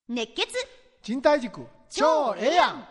熱血賃貸塾超ええやん。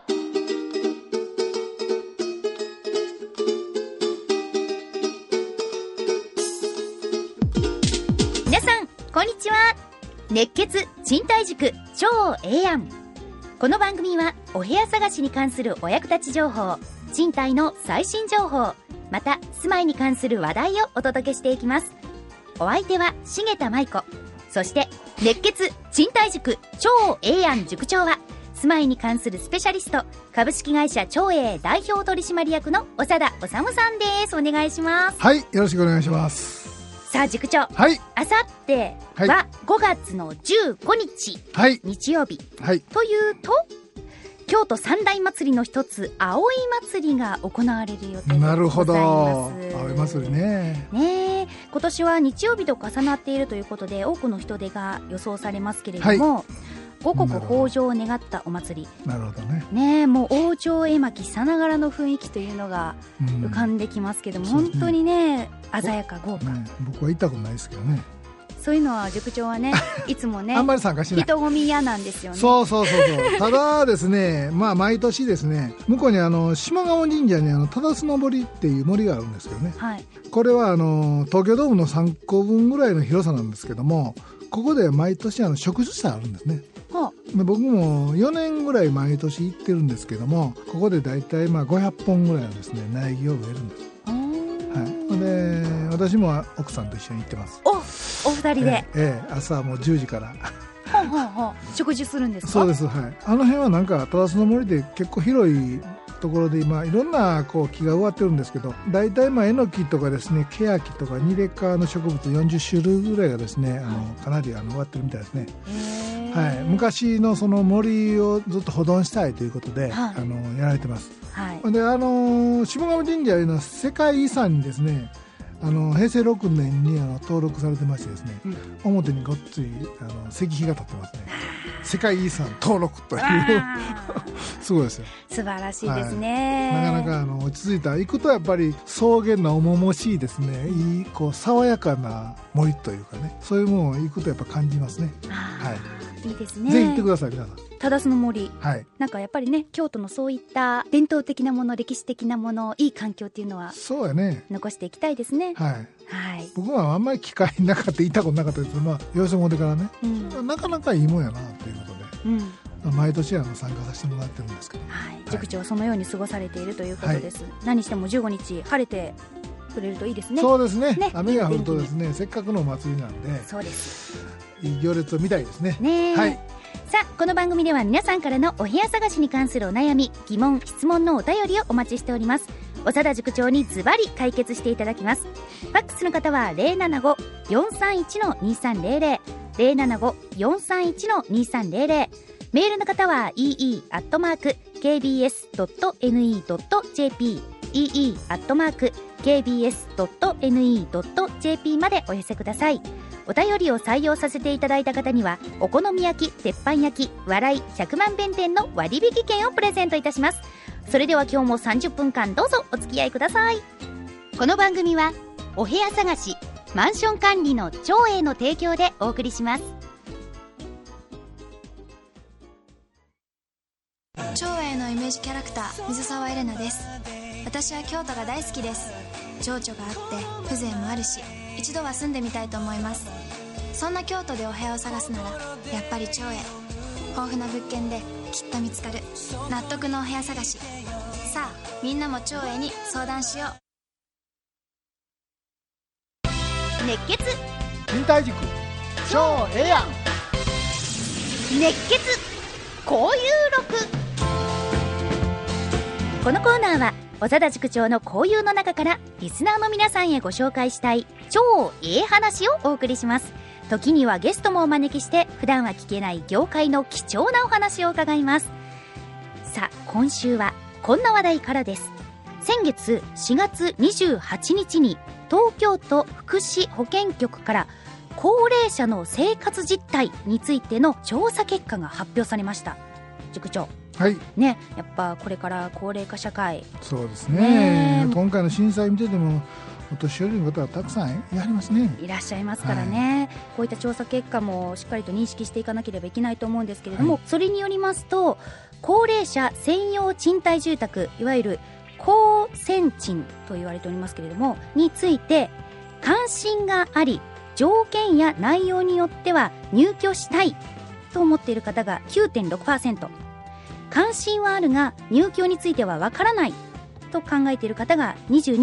皆さんこんにちは。熱血賃貸塾超ええやん。この番組はお部屋探しに関するお役立ち情報、賃貸の最新情報、また住まいに関する話題をお届けしていきます。お相手は重田舞子、そして熱血賃貸塾超ええやん塾長は住まいに関するスペシャリスト、株式会社超栄代表取締役の長田修さんです。お願いします。 はい、よろしくお願いします。 さあ塾長、 はい、 あさっては5月の15日、 はい、 日曜日、 はい、 というと京都三大祭りの一つ葵祭りが行われる予定でございます。 なるほど、葵祭りね。 ねえ、今年は日曜日と重なっているということで多くの人出が予想されますけれども、はい、五穀豊穣を願ったお祭り。 なるほどね。 ねえ、もう王朝絵巻さながらの雰囲気というのが浮かんできますけども、本当にね鮮やか豪華、 僕は行ったことないですけどね。 そういうのは塾長はねいつもねあんまり参加しない、 人混み嫌なんですよね。 そうただですね、まあ毎年ですね、向こうに島川神社に忠須の森っていう森があるんですけどね、はい、これは東京ドームの3個分ぐらいの広さなんですけども、ここで毎年植樹祭あるんですね。で僕も4年ぐらい毎年行ってるんですけども、ここでだいたい500本ぐらいのですね苗木を植えるんです。はい、で私も奥さんと一緒に行ってます。 お二人で、 朝はもう10時から植樹するんですか？ そうです、はい、あの辺はなんか忠須の森で結構広いところで今いろんな木が植わってるんですけど、大体えのきとかですね、ケヤキとかニレ科の植物40種類ぐらいがですねかなり植わってるみたいですね。はい、昔のその森をずっと保存したいということで、やられてます。はい、で下鴨神社いうのは世界遺産にですね平成6年に登録されてましてですね、表にごっつい石碑が立ってますね。世界遺産登録というすごいですよ。 素晴らしいですね。 はい、なかなか落ち着いた、行くとやっぱり草原の重々しいですね、いい爽やかな森というかね、そういうものを行くとやっぱ感じますね。はい、 いいですね。 ぜひ行ってください皆さん。 忠須の森、 はい、 なんかやっぱりね、京都のそういった伝統的なもの、歴史的なもの、いい環境っていうのはそうやね、残していきたいですね。 はい、はい、僕はあんまり機会なかった、行ったことなかったですけど、養殖もでからね、なかなかいいもんやなということで、毎年参加させてもらってるんですけど、 はい、塾長はそのように過ごされているということです。はい、何しても15日晴れてくれるといいですね。 そうですね、雨が降るとですね、せっかくのお祭りなんで、 そうです、 いい行列を見たいですね。 はい、さあこの番組では皆さんからのお部屋探しに関するお悩み、疑問、質問のお便りをお待ちしております。長田塾長にズバリ解決していただきます。ファックスの方は 075-431-2300 075-431-2300、メールの方は ee@kbs.ne.jp ee@kbs.ne.jp までお寄せください。お便りを採用させていただいた方にはお好み焼き、鉄板焼き、笑い100万弁店の割引券をプレゼントいたします。それでは今日も30分間どうぞお付き合いください。この番組はお部屋探し、マンション管理の超栄の提供でお送りします。 超栄のイメージキャラクター水沢エレナです。私は京都が大好きです。情緒があって風情もあるし、一度は住んでみたいと思います。そんな京都でお部屋を探すならやっぱり超栄。豊富な物件できっと見つかる納得のお部屋探し。さあみんなも超栄に相談しよう。 熱血賃貸塾超ええやん。 熱血交友録。このコーナーは長田塾長の交友の中からリスナーの皆さんへご紹介したい超ええ話をお送りします。時にはゲストもお招きして普段は聞けない業界の貴重なお話を伺います。さあ今週はこんな話題からです。先月4月28日に東京都福祉保健局から高齢者の生活実態についての調査結果が発表されました。塾長、 はいね、やっぱこれから高齢化社会、 そうですね、今回の震災見ててもお年寄りの方はたくさんやりますね。 いらっしゃいますからね、こういった調査結果もしっかりと認識していかなければいけないと思うんですけれども、それによりますと高齢者専用賃貸住宅、いわゆる高専賃と言われておりますけれどもについて、関心があり条件や内容によっては入居したいと思っている方が 9.6%、 関心はあるが入居についてはわからないと考えている方が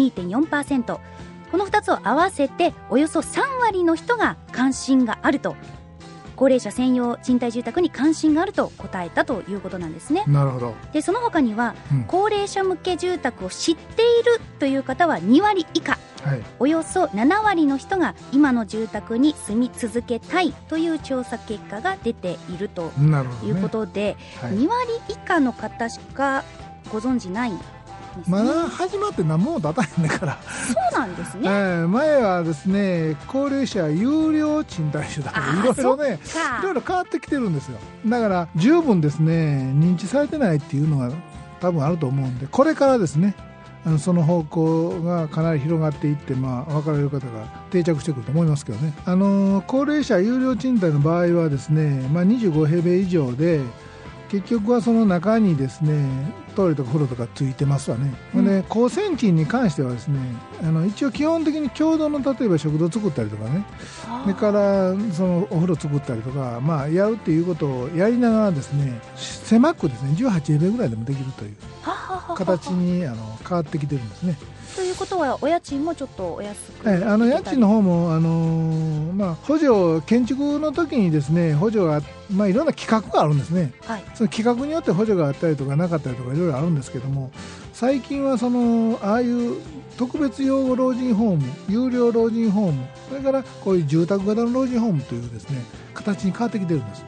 22.4%、 この2つを合わせておよそ3割の人が関心があると、高齢者専用賃貸住宅に関心があると答えたということなんですね。 なるほど。 でその他には、高齢者向け住宅を知っているという方は2割以下、およそ7割の人が今の住宅に住み続けたいという調査結果が出ているということで、2割以下の方しかご存じないんですね。 まだ始まって何も経たへんねんから。 そうなんですね、 前はですね、高齢者有料賃貸住宅いろいろね、いろいろ変わってきてるんですよ。だから十分ですね認知されてないっていうのが多分あると思うんで、これからですねその方向がかなり広がっていって、分かれる方が定着してくると思いますけどね。高齢者有料賃貸の場合はですね、25平米以上で結局はその中にですねトイレとか風呂とかついてますわね、で高専賃に関してはですね一応基本的に共同の例えば食堂作ったりとかね、それからそのお風呂作ったりとか、やるっていうことをやりながらですね狭くですね18平米ぐらいでもできるという形に変わってきてるんですね。 ということはお家賃もちょっとお安く、 家賃の方も、補助建築の時にですね補助が、いろんな企画があるんですね、その企画によって補助があったりとかなかったりとかいろいろあるんですけども、最近はああいう特別養護老人ホーム、有料老人ホーム、それからこういう住宅型の老人ホームというですね形に変わってきてるんです、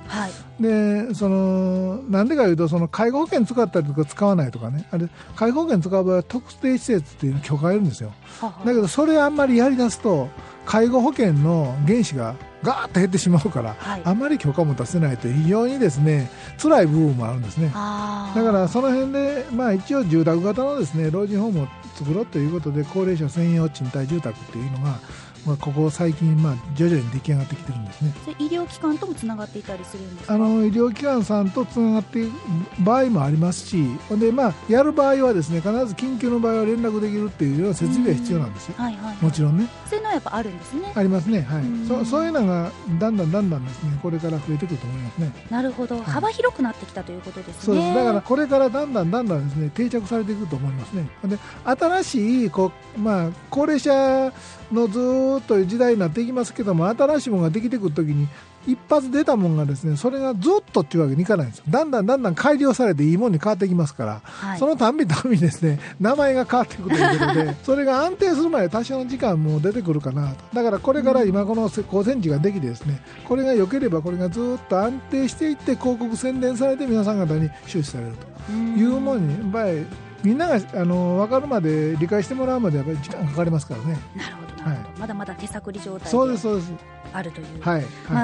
でなんでかいうと介護保険使ったりとか使わないとかね、あれ介護保険使う場合は特定施設っていうの許可がいるんですよ。だけどそれあんまりやりだすと介護保険の原資がガーッと減ってしまうから、あまり許可も出せないと非常にですね辛い部分もあるんですね。だからその辺で、一応住宅型のですね老人ホームを作ろうということで高齢者専用賃貸住宅っていうのがここ最近徐々に出来上がってきてるんですね。 それ医療機関ともつながっていたりするんですか？医療機関さんとつながっている場合もありますし、でやる場合はですね必ず緊急の場合は連絡できるっていうような設備が必要なんですよ、もちろんね。 そういうのはやっぱあるんですね。 ありますね、そういうのがだんだんですねこれから増えてくると思いますね。 なるほど、幅広くなってきたということですね。 そうです。だからこれからだんだんですね定着されていくと思いますね。で新しい高齢者のずっと時代になっていきますけども、新しいものができてくるときに一発出たものがですねそれがずっとっていうわけにいかないんですよ。だんだん改良されていいものに変わってきますから、そのたんびですね名前が変わっていくということでそれが安定するまで多少の時間も出てくるかなと。だからこれから今この高専地ができてですねこれが良ければこれがずっと安定していって広告宣伝されて皆さん方に周知されるというものにやっぱりみんなが分かるまで理解してもらうまでやっぱり時間かかりますからね。 なるほどなるほど、まだまだ手探り状態でそうですあるという、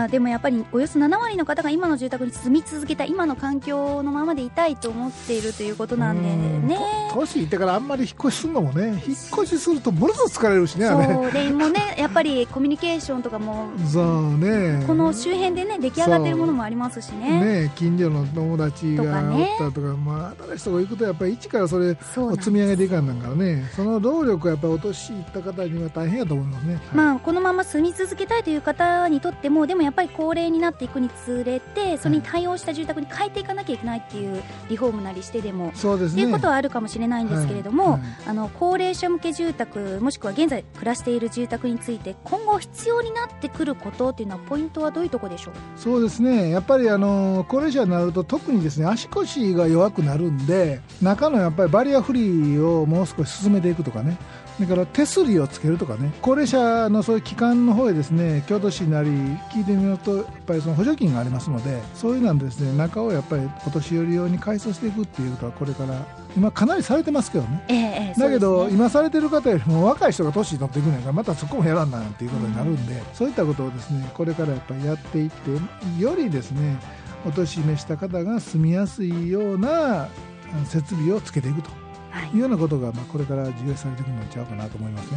でもやっぱりおよそ7割の方が今の住宅に住み続けた今の環境のままでいたいと思っているということなんでね。 年いってからあんまり引っ越しするのもね、引っ越しするとものすごく疲れるしね。 そうでもねやっぱりコミュニケーションとかもそうねこの周辺でね出来上がっているものもありますしね。 近所の友達がおったとか新しいとこ行くとやっぱり一からそれを積み上げていかんなんからね、その労力はやっぱりお年いった方には大変やと思いますね。 このまま住み続けたいという方にとってもでもやっぱり高齢になっていくにつれてそれに対応した住宅に変えていかなきゃいけないっていうリフォームなりしてでもそうですねっていうことはあるかもしれないんですけれども、高齢者向け住宅もしくは現在暮らしている住宅について今後必要になってくることっていうのはポイントはどういうところでしょう？ そうですね、やっぱり高齢者になると特にですね足腰が弱くなるんで中のやっぱりバリアフリーをもう少し進めていくとかね、だから手すりをつけるとかね、高齢者のそういう機関の方へですね京都市なり聞いてみるとやっぱりその補助金がありますので、そういうなんですね中をやっぱりお年寄り用に改装していくっていうことはこれから今かなりされてますけどね、だけど、今されてる方よりも若い人が年に乗っていくんやからまたそこもやらんなっていうことになるんで、そういったことをですねこれからやっぱりやっていってよりですねお年召した方が住みやすいような設備をつけていくというようなことがこれから重要視されていくのちゃうかなと思いますね。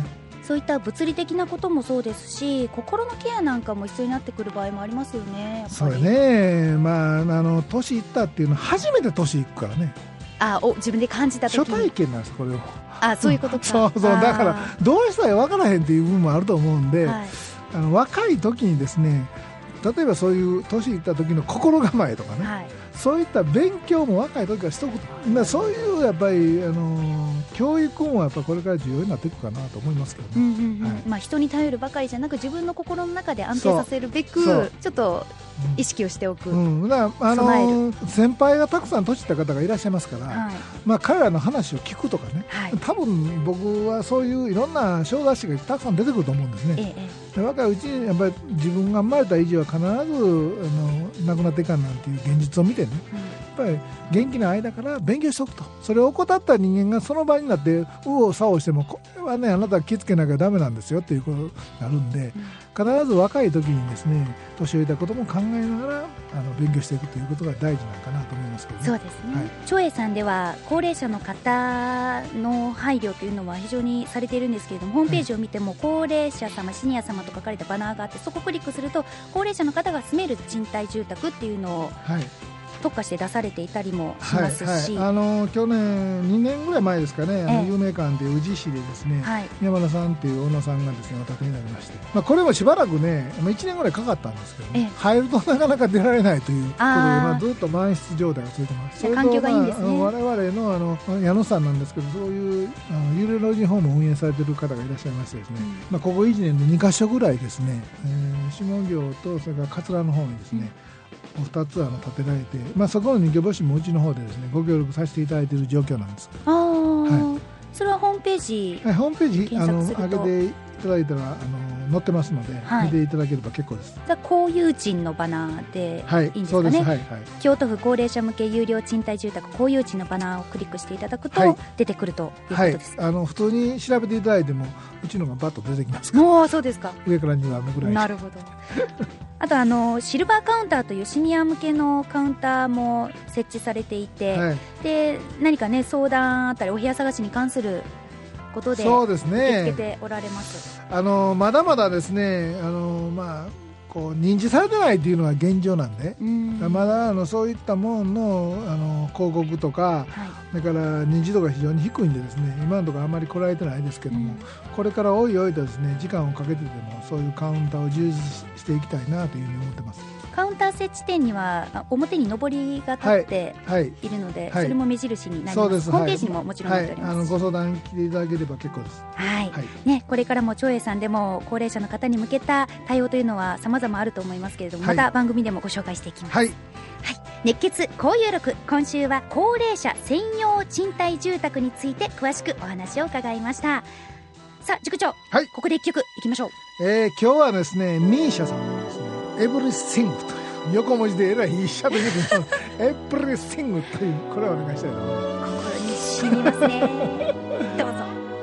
そういった物理的なこともそうですし、心のケアなんかも必要になってくる場合もありますよね。やっぱりそれね、年いったっていうのは初めて年いくからね。 自分で感じた時に初体験なんです、これを。 そういうことか。 そうだからどうしたら分からへんっていう部分もあると思うんで、 はい、 若い時にですね、例えばそういう年いった時の心構えとかね、はい、そういった勉強も若い時からしとくと、そういうやっぱり教育もやっぱこれから重要になっていくかなと思いますけどね。 人に頼るばかりじゃなく自分の心の中で安定させるべくちょっと意識をしておく、 だから先輩がたくさん年いった方がいらっしゃいますから、はい、彼らの話を聞くとかね、はい、多分僕はそういういろんな小雑誌がたくさん出てくると思うんですね。若いうちにやっぱり自分が生まれた以上は必ず亡くなっていかんなんていう現実を見てね、やっぱり元気な間から勉強しておくと。それを怠った人間がその場になって右往左往しても、これはねあなたは気をつけなきゃダメなんですよっていうことになるんで、必ず若い時にですね、年老いたことも考えながら勉強していくということが大事なのかなと思いますけどね。 そうですね、はい、長英さんでは高齢者の方の配慮というのは非常にされているんですけれども、ホームページを見ても高齢者様、シニア様と書かれたバナーがあって、そこをクリックすると高齢者の方が住める賃貸住宅っていうのを、はい、特化して出されていたりもしますし、 去年2年ぐらい前ですかね、有名館で宇治市でですね、山田さんっていうオーナーさんがですねお宅になりまして、これもしばらくね1年ぐらいかかったんですけど、入るとなかなか出られないということで、ずっと満室状態が続いてます。それと環境がいいんですね。 我々の矢野さんなんですけど、そういう幽霊老人ホームを運営されている方がいらっしゃいましてですね、ここ1年で2カ所ぐらいですね、下行とそれから桂の方にですね、2つ建てられて、そこの二居募集もうちの方でですねご協力させていただいている状況なんです。 それはホームページ、 ホームページ上げていただいたら載ってますので、見ていただければ結構です。 公有賃のバナーでいいんですかね。京都府高齢者向け有料賃貸住宅公有賃のバナーをクリックしていただくと出てくるということです。 普通に調べていただいてもうちのがバッと出てきますから。 もうそうですか。 上から2番目ぐらい。 なるほど。あとシルバーカウンターというシニア向けのカウンターも設置されていて、で何かね相談あったりお部屋探しに関することで受け付けておられます。 まだまだですね認知されてないというのが現状なんで、まだそういったものの広告とか、だから認知度が非常に低いんでですね、今のところあまり来られてないですけども、これからおいおいとですね時間をかけてでもそういうカウンターを充実していきたいなというふうに思ってます。 カウンター設置店には表に上りが立っているので、それも目印になります。ホームページにももちろん載っております。 ご相談来ていただければ結構です。 これからも長英さんでも高齢者の方に向けた対応というのは様々あると思いますけれども、また番組でもご紹介していきます。熱血交友録、今週は高齢者専用賃貸住宅について詳しくお話を伺いました。さあ塾長、ここで一曲いきましょう。 今日はですねミーシャさんのですねエブリシングという横文字でえらいいいしゃべりでエブリシングというこれをお願いしたいと思います。 心に染みますね。どうぞ。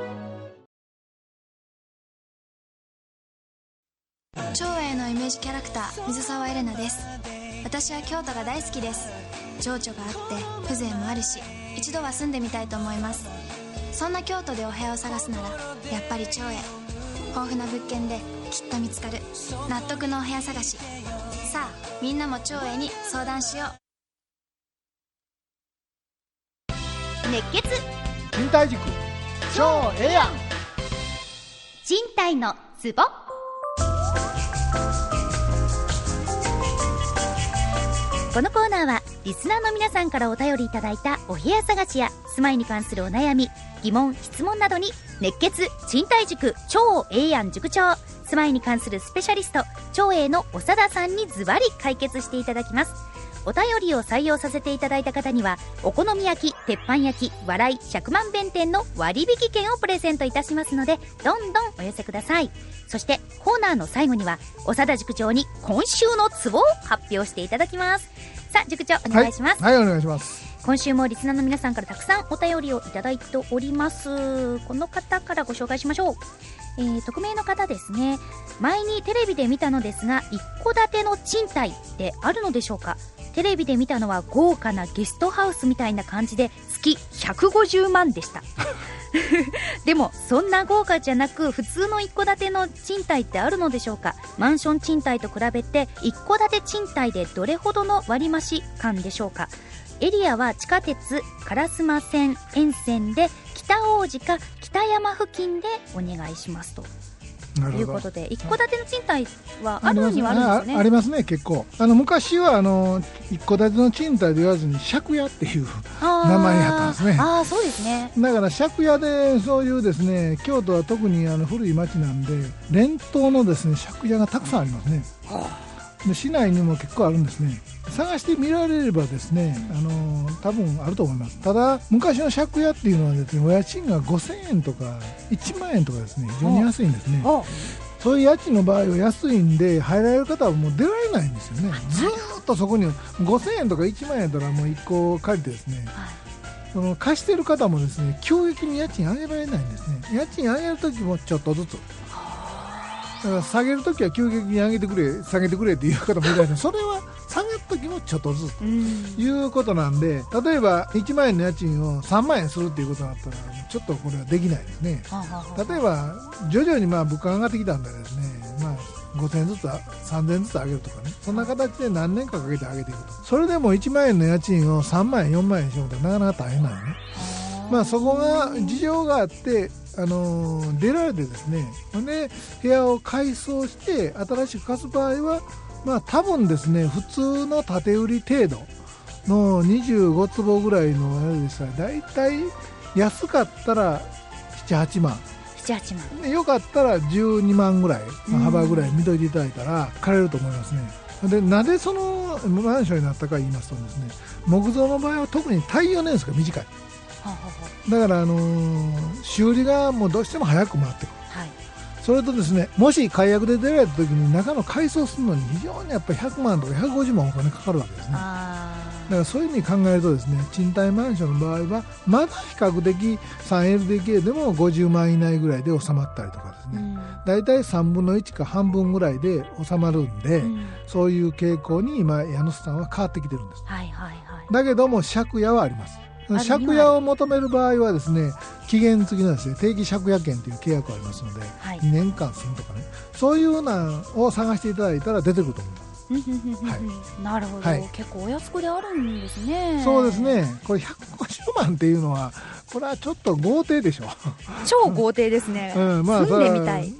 長英のイメージキャラクター水沢エレナです。私は京都が大好きです。情緒があって風情もあるし、一度は住んでみたいと思います。そんな京都でお部屋を探すならやっぱり長英。豊富な物件できっと見つかる納得のお部屋探し。さあみんなも長英に相談しよう。熱血賃貸塾超ええやん。 賃貸のツボ。このコーナーはリスナーの皆さんからお便りいただいたお部屋探しや住まいに関するお悩み、疑問、質問などに熱血賃貸塾超ええやん塾長、住まいに関するスペシャリスト長英の長田さんにズバリ解決していただきます。お便りを採用させていただいた方にはお好み焼き、鉄板焼き、笑い、百万弁店の割引券をプレゼントいたしますので、どんどんお寄せください。そしてコーナーの最後には長田塾長に今週のツボを発表していただきます。さあ塾長お願いします。 はい、お願いします。 今週もリスナーの皆さんからたくさんお便りをいただいております。この方からご紹介しましょう。匿名の方ですね。前にテレビで見たのですが、一戸建ての賃貸ってあるのでしょうか。テレビで見たのは豪華なゲストハウスみたいな感じで月150万でしたでもそんな豪華じゃなく普通の一戸建ての賃貸ってあるのでしょうか。マンション賃貸と比べて一戸建て賃貸でどれほどの割増感でしょうか。エリアは地下鉄烏丸線沿線で北大路か北山付近でお願いしますということで、一戸建ての賃貸はあるにはあるんですよね。 ありますね。結構昔は一戸建ての賃貸で言わずに借家っていう名前やったんですね。 そうですね。 だから借家でそういうですね、京都は特に古い町なんで連棟のですね借家がたくさんありますね。で市内にも結構あるんですね。探してみられればですね、多分あると思います。ただ昔の借家っていうのはですね、お家賃が5000円とか1万円とかですね、非常に安いんですね。そういう家賃の場合は安いんで入られる方はもう出られないんですよね。ずーっとそこに5000円とか1万円とかもう1個借りてですね、貸してる方もですね急激に家賃上げられないんですね。家賃上げるときもちょっとずつ、だから下げるときは急激に上げてくれ下げてくれっていう方もいらっしゃる。それは下げるときもちょっとずつということなんで、例えば1万円の家賃を3万円するっていうことになったらちょっとこれはできないですね。例えば徐々に物価が上がってきたんでですね、5000円ずつ3000円ずつ上げるとかね、そんな形で何年かかけて上げていくと。それでも1万円の家賃を3万円4万円にしようとなかなか大変なのね。そこが事情があって出られてですね、で部屋を改装して新しく貸す場合は多分ですね、普通の建て売り程度の25坪ぐらいのあれでしたらだいたい安かったら7、8万でよかったら12万ぐらい、幅ぐらい見といていただいたら借りれると思いますね。でなぜそのマンションになったか言いますとですね、木造の場合は特に耐用年数が短い。だから修理がもうどうしても早く回ってくる、それとですね、もし解約で出られた時に中の改装するのに非常にやっぱり100万とか150万お金かかるわけですね。だからそういうふうに考えるとですね、賃貸マンションの場合はまだ比較的 3LDK でも50万以内ぐらいで収まったりとかですね、だいたい3分の1か半分ぐらいで収まるんで、そういう傾向に今家主さんは変わってきてるんです。だけども借家はあります。借家を求める場合はですね、期限付きのですね、定期借家権という契約がありますので、2年間住むとかね、そういうのを探していただいたら出てくると思います。 なるほど、結構お安くであるんですね。 そうですね。これ150万っていうのはこれはちょっと豪邸でしょ。 超豪邸ですね。住んでみたい。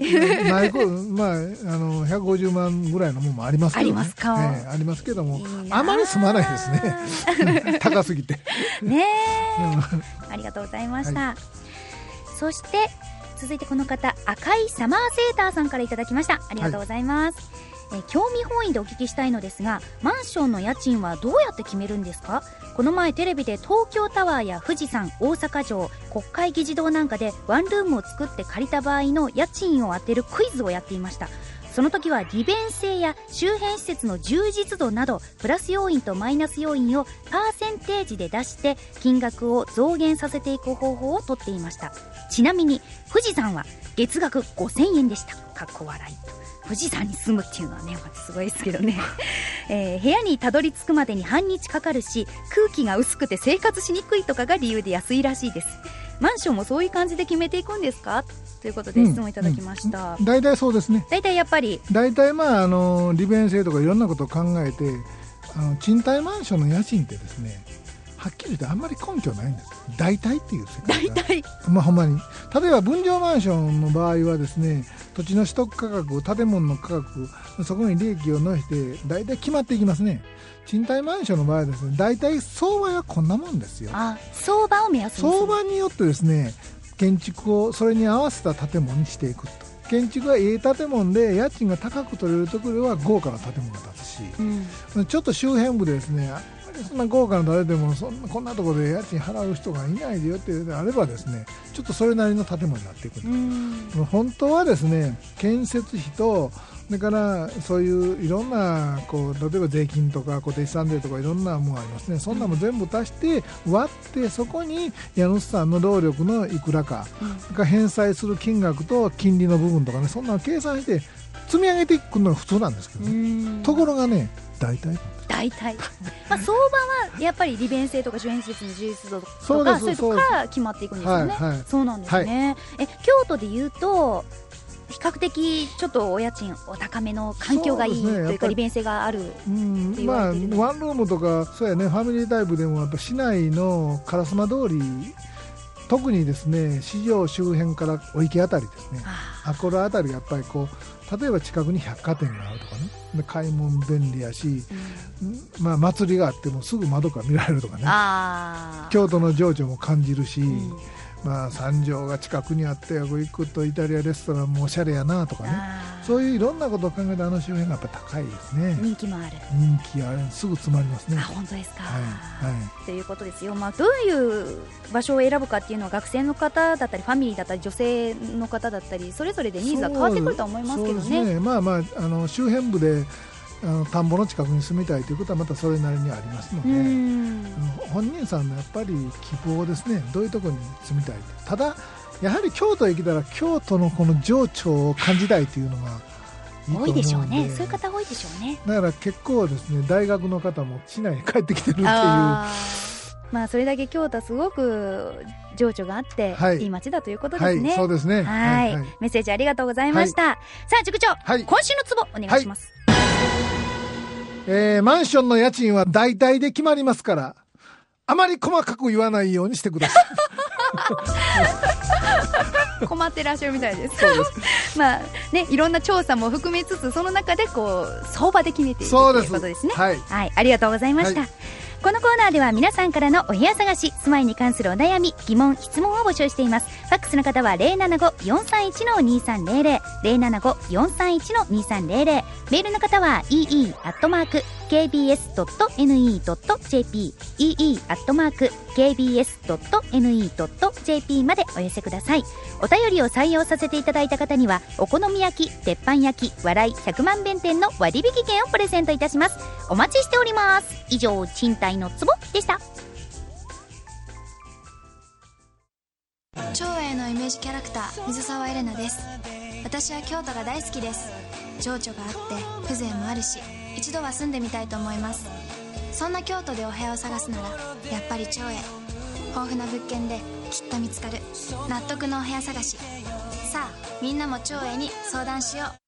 150万ぐらいのものもありますけどね。ありますか。ありますけども、あまり住まないですね。高すぎて。 ねえ。ありがとうございました。そして続いてこの方、赤いサマーセーターさんからいただきました。ありがとうございます。興味本位でお聞きしたいのですが、マンションの家賃はどうやって決めるんですか？この前テレビで東京タワーや富士山、大阪城、国会議事堂なんかでワンルームを作って借りた場合の家賃を当てるクイズをやっていました。その時は利便性や周辺施設の充実度などプラス要因とマイナス要因をパーセンテージで出して金額を増減させていく方法をとっていました。ちなみに富士山は月額5000円でした。かっこ笑い。富士山に住むっていうのはね、すごいですけどね、部屋にたどり着くまでに半日かかるし、空気が薄くて生活しにくいとかが理由で安いらしいです。マンションもそういう感じで決めていくんですかということで質問いただきました。 大体そうですね。 大体やっぱり大体利便性とかいろんなことを考えて賃貸マンションの家賃ってですね、はっきり言ってあんまり根拠ないんです。大体っていう世界が大体、ほんまに例えば分譲マンションの場合はですね、土地の取得価格、建物の価格、そこに利益を乗せて大体決まっていきますね。賃貸マンションの場合はですね、大体相場はこんなもんですよ。 相場を目安にする。 相場によってですね、建築をそれに合わせた建物にしていくと。建築がいい建物で家賃が高く取れるところでは豪華な建物が建つし、ちょっと周辺部でですね、そんな豪華な建物でもこんなところで家賃払う人がいないでよってあればですね、ちょっとそれなりの建物になっていく。本当はですね、建設費とそれからそういういろんな例えば税金とか固定資産税とかいろんなものがありますね。そんなも全部足して割ってそこに家主さんの労力のいくらかが返済する金額と金利の部分とかね、そんなの計算して積み上げていくのが普通なんですけどね。ところがね、大体なんです。 大体まあ相場はやっぱり利便性とか周辺施設の充実度とかそういうとこから決まっていくんですよね。 はいはい、 そうなんですね、はい、京都でいうと比較的ちょっとお家賃お高めの環境がいいというか利便性があるって言われてるの、 ワンルームとかそうやね、ファミリータイプでもやっぱ市内の烏丸通り、特にですね市場周辺からお池あたりですね、これあたりやっぱりこう例えば近くに百貨店があるとかね、で買い物便利やし、まあ、祭りがあってもすぐ窓から見られるとかね、京都の情緒も感じるし、まあ、三条が近くにあって行くとイタリアレストランもおしゃれやなとかね、そういういろんなことを考えて周辺がやっぱり高いですね。 人気もある、 人気ある、すぐ詰まりますね。 本当ですか、 はいはい、 ということですよ。まあ、どういう場所を選ぶかっていうのは学生の方だったりファミリーだったり女性の方だったりそれぞれでニーズは変わってくると思いますけどね。 そうですね、まあまあ、周辺部で田んぼの近くに住みたいということはまたそれなりにありますので、本人さんのやっぱり希望ですね、どういうところに住みたい。ただやはり京都へ来たら京都のこの情緒を感じたいというのがいいと思うので、 多いでしょうね。そういう方多いでしょうね。 だから結構ですね大学の方も市内に帰ってきてるっていう、 まあ、それだけ京都はすごく情緒があって、はい、いい街だということですね。 そうですね。 はい、メッセージありがとうございました。さあ塾長、今週のツボお願いします。 マンションの家賃は大体で決まりますからあまり細かく言わないようにしてください。困ってらっしゃるみたいです。そうですまあね、いろんな調査も含めつつその中でこう相場で決めていくということですね。はい、ありがとうございました。このコーナーでは皆さんからのお部屋探し、住まいに関するお悩み、疑問、質問を募集しています。ファックスの方は 075-431-2300 075-431-2300、メールの方は ee@kbs.ne.jp ee@kbs.ne.jp までお寄せください。お便りを採用させていただいた方にはお好み焼き、鉄板焼き、笑い100万弁店の割引券をプレゼントいたします。お待ちしております。以上、賃貸のツボでした。 長英のイメージキャラクター水沢エレナです。私は京都が大好きです。情緒があって風情もあるし一度は住んでみたいと思います。そんな京都でお部屋を探すならやっぱり長英。豊富な物件できっと見つかる納得のお部屋探し。さあみんなも長英に相談しよう。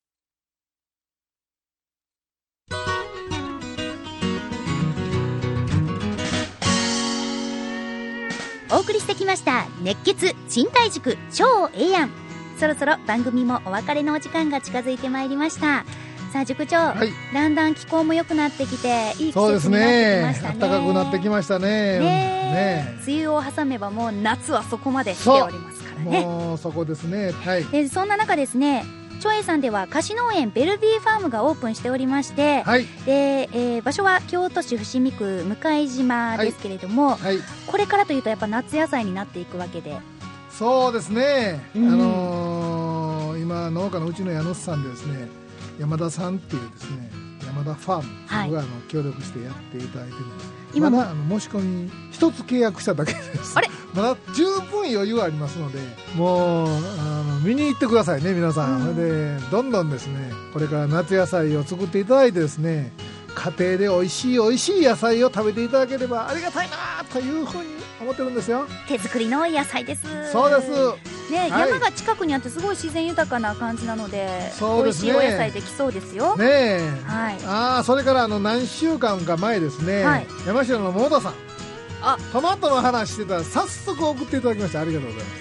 お送りしてきました熱血賃貸塾超ええやん。そろそろ番組もお別れのお時間が近づいてまいりました。さあ塾長、だんだん気候も良くなってきていい季節になってきましたね。 暖かくなってきましたね。 梅雨を挟めばもう夏はそこまで来ておりますからね。 もうそこですね。 そんな中ですね、長英さんでは菓子農園ベルビーファームがオープンしておりまして、で場所は京都市伏見区向島ですけれども、これからというとやっぱ夏野菜になっていくわけで。 そうですね、今農家のうちの家主さんでですね、山田さんっていうですね、山田ファーム、僕が協力してやっていただいてるんです。今まだ申し込み一つ契約しただけです。まだ十分余裕ありますので、もう見に行ってくださいね皆さん。それでどんどんですね、これから夏野菜を作っていただいてですね、家庭で美味しい野菜を食べていただければありがたいなというふうに思ってるんですよ。 手作りの野菜です。 そうですね、山が近くにあってすごい自然豊かな感じなので、美味しいお野菜できそうですよね。 それから何週間か前ですね、山城の桃田さん、トマトの話してたら早速送っていただきました。ありがとうございます。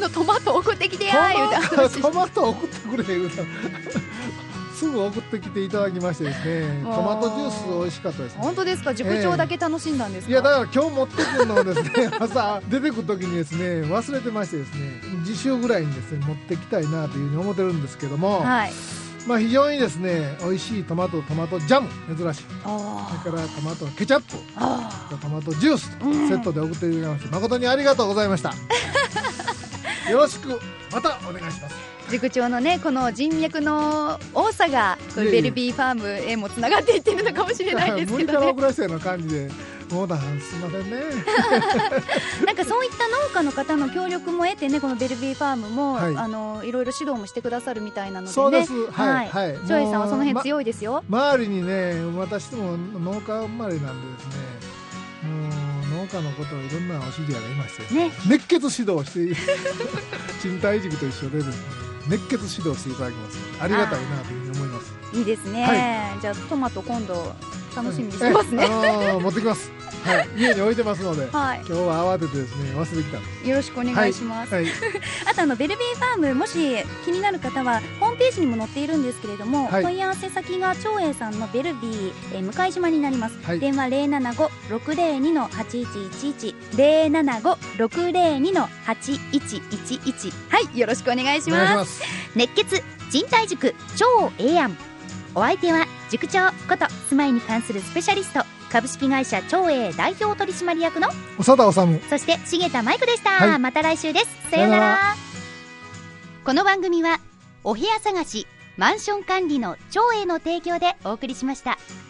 そうトマト送ってきてや言うてトマト送ってくれ言うたすぐ送ってきていただきましてですね、トマトジュース美味しかったですね。 本当ですか？塾長だけ楽しんだんですか？ いやだから今日持ってくるのをですね朝出てくる時にですね忘れてましてですね、次週ぐらいにですね持ってきたいなというふうに思ってるんですけども、まあ非常にですね美味しいトマトジャム珍しい、それからトマトケチャップ、トマトジュースとセットで送っていただきまして誠にありがとうございました。よろしくまたお願いします。 塾長のねこの人脈の多さがベルビーファームへもつながっていってるのかもしれないですけどね。 無理から送らせたような感じでもうだ、すみませんね。 なんかそういった農家の方の協力も得てね、このベルビーファームも、 はい、 いろいろ指導もしてくださるみたいなのでね。 そうです。 はい。ジョイさんはその辺強いですよ。 周りにね、私も農家生まれなんでですね、もう農家のことをいろんなお知り合いがいましてね、熱血指導して賃貸塾と一緒でですね、熱血指導していただきますので、ありがたいなというふうに思います。 いいですね、はい、じゃあトマト今度楽しみにしてますね。 持ってきます。はい、家に置いてますので、はい、今日は慌ててですね忘れてきたんです。 よろしくお願いします。はいはい、あとベルビーファーム、もし気になる方はホームページにも載っているんですけれども、はい、問い合わせ先が長栄さんのベルビー、向島になります。はい、電話 075-602-8111 075-602-8111 はい、よろしくお願いします。熱血賃貸塾超ええやん。お相手は塾長こと住まいに関するスペシャリスト、株式会社長栄代表取締役の長田治、 そして重田舞子でした。はい、また来週です。さよなら。この番組はお部屋探しマンション管理の長栄の提供でお送りしました。